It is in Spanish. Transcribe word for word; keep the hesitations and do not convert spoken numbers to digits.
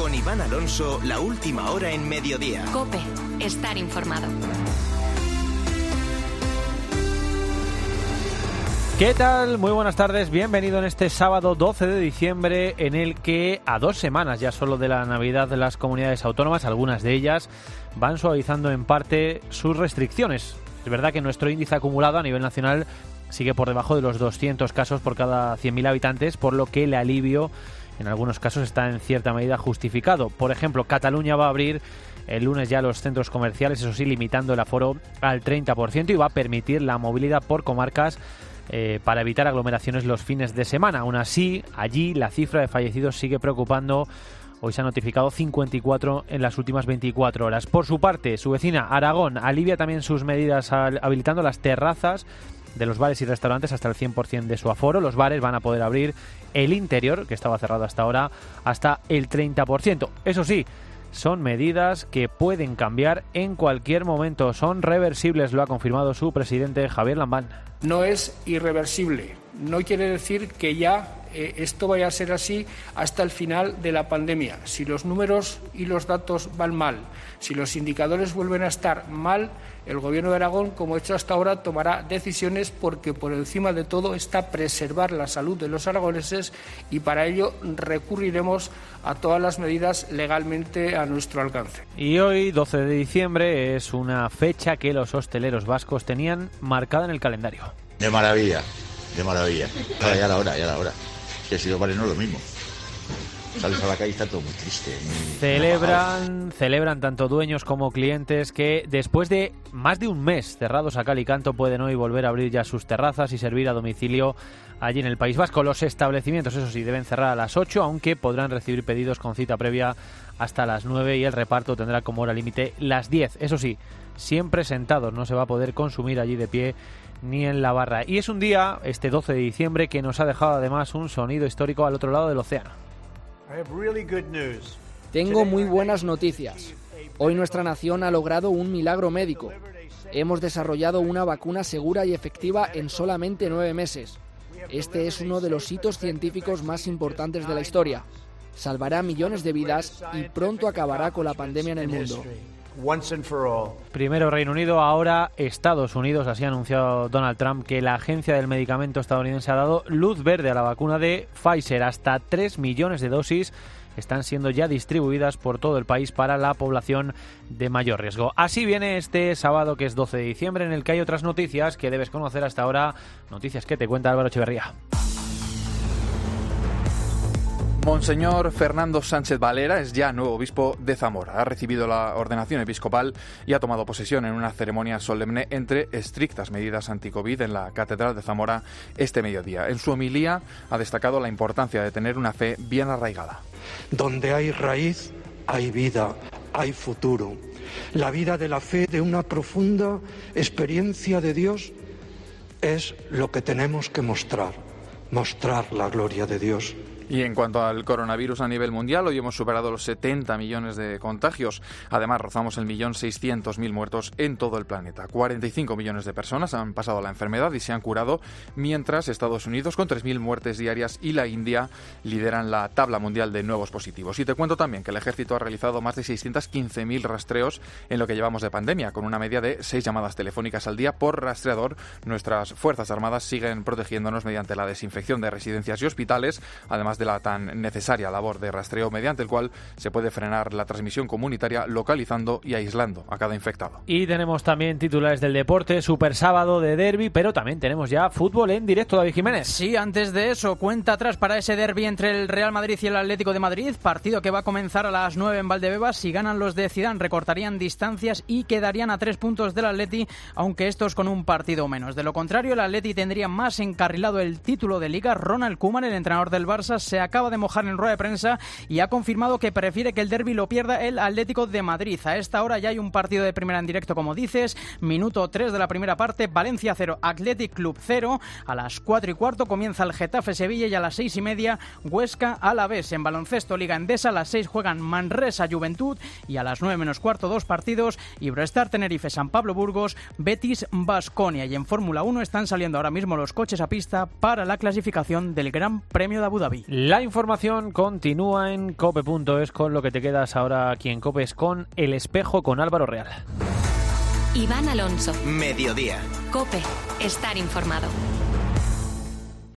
Con Iván Alonso, la última hora en Mediodía. COPE, estar informado. ¿Qué tal? Muy buenas tardes, bienvenido en este sábado doce de diciembre, en el que a dos semanas ya solo de la Navidad las comunidades autónomas, algunas de ellas, van suavizando en parte sus restricciones. Es verdad que nuestro índice acumulado a nivel nacional sigue por debajo de los doscientos casos por cada cien mil habitantes, por lo que el alivio en algunos casos está en cierta medida justificado. Por ejemplo, Cataluña va a abrir el lunes ya los centros comerciales, eso sí, limitando el aforo al treinta por ciento, y va a permitir la movilidad por comarcas Eh, para evitar aglomeraciones los fines de semana. Aún así, allí la cifra de fallecidos sigue preocupando. Hoy se han notificado cincuenta y cuatro en las últimas veinticuatro horas. Por su parte, su vecina Aragón alivia también sus medidas al, habilitando las terrazas de los bares y restaurantes hasta el cien por ciento de su aforo. Los bares van a poder abrir el interior, que estaba cerrado hasta ahora, hasta el treinta por ciento. Eso sí, son medidas que pueden cambiar en cualquier momento. Son reversibles, lo ha confirmado su presidente Javier Lambán. No es irreversible. No quiere decir que ya eh, esto vaya a ser así hasta el final de la pandemia. Si los números y los datos van mal, si los indicadores vuelven a estar mal, el Gobierno de Aragón, como ha hecho hasta ahora, tomará decisiones, porque por encima de todo está preservar la salud de los aragoneses, y para ello recurriremos a todas las medidas legalmente a nuestro alcance. Y hoy, doce de diciembre, es una fecha que los hosteleros vascos tenían marcada en el calendario. De maravilla, de maravilla. Ahora ya la hora, ya la hora. Que si los bares no es lo mismo. Sales a la calle y está todo muy triste. Muy celebran, celebran tanto dueños como clientes que después de más de un mes cerrados a cal y canto pueden hoy volver a abrir ya sus terrazas y servir a domicilio allí en el País Vasco. Los establecimientos, eso sí, deben cerrar a las ocho, aunque podrán recibir pedidos con cita previa hasta las nueve, y el reparto tendrá como hora límite las diez. Eso sí, siempre sentados, no se va a poder consumir allí de pie ni en la barra. Y es un día, este doce de diciembre, que nos ha dejado además un sonido histórico al otro lado del océano. Tengo muy buenas noticias. Hoy nuestra nación ha logrado un milagro médico. Hemos desarrollado una vacuna segura y efectiva en solamente nueve meses. Este es uno de los hitos científicos más importantes de la historia. Salvará millones de vidas y pronto acabará con la pandemia en el mundo. Primero Reino Unido, ahora Estados Unidos. Así ha anunciado Donald Trump que la Agencia del Medicamento estadounidense ha dado luz verde a la vacuna de Pfizer. Hasta tres millones de dosis están siendo ya distribuidas por todo el país para la población de mayor riesgo. Así viene este sábado, que es doce de diciembre, en el que hay otras noticias que debes conocer hasta ahora. Noticias que te cuenta Álvaro Echeverría. Monseñor Fernando Sánchez Valera es ya nuevo obispo de Zamora. Ha recibido la ordenación episcopal y ha tomado posesión en una ceremonia solemne entre estrictas medidas anti-COVID en la Catedral de Zamora este mediodía. En su homilía ha destacado la importancia de tener una fe bien arraigada. Donde hay raíz, hay vida, hay futuro. La vida de la fe, de una profunda experiencia de Dios, es lo que tenemos que mostrar, mostrar la gloria de Dios. Y en cuanto al coronavirus a nivel mundial, hoy hemos superado los setenta millones de contagios. Además, rozamos el millón seiscientos mil muertos en todo el planeta. cuarenta y cinco millones de personas han pasado la enfermedad y se han curado, mientras Estados Unidos, con tres mil muertes diarias, y la India lideran la tabla mundial de nuevos positivos. Y te cuento también que el ejército ha realizado más de seiscientos quince mil rastreos en lo que llevamos de pandemia, con una media de seis llamadas telefónicas al día por rastreador. Nuestras Fuerzas Armadas siguen protegiéndonos mediante la desinfección de residencias y hospitales, además de la tan necesaria labor de rastreo, mediante el cual se puede frenar la transmisión comunitaria localizando y aislando a cada infectado. Y tenemos también titulares del deporte, super sábado de derbi, pero también tenemos ya fútbol en directo. David Jiménez. Sí, antes de eso, cuenta atrás para ese derbi entre el Real Madrid y el Atlético de Madrid, partido que va a comenzar a las nueve en Valdebebas. Si ganan los de Zidane, recortarían distancias y quedarían a tres puntos del Atleti, aunque estos con un partido menos. De lo contrario, el Atleti tendría más encarrilado el título de Liga. Ronald Koeman, el entrenador del Barça, se acaba de mojar en rueda de prensa y ha confirmado que prefiere que el derbi lo pierda el Atlético de Madrid. A esta hora ya hay un partido de primera en directo, como dices, minuto tres de la primera parte, Valencia cero, Athletic Club cero. A las cuatro y cuarto comienza el Getafe Sevilla y a las seis y media Huesca Alavés. En baloncesto, Liga Endesa, a las seis juegan Manresa Juventud y a las nueve menos cuarto dos partidos, Iberostar Tenerife San Pablo Burgos, Betis Baskonia. Y en Fórmula uno están saliendo ahora mismo los coches a pista para la clasificación del Gran Premio de Abu Dhabi. La información continúa en cope punto es, con lo que te quedas ahora aquí en COPE es con El Espejo, con Álvaro Real. Iván Alonso. Mediodía. COPE. Estar informado.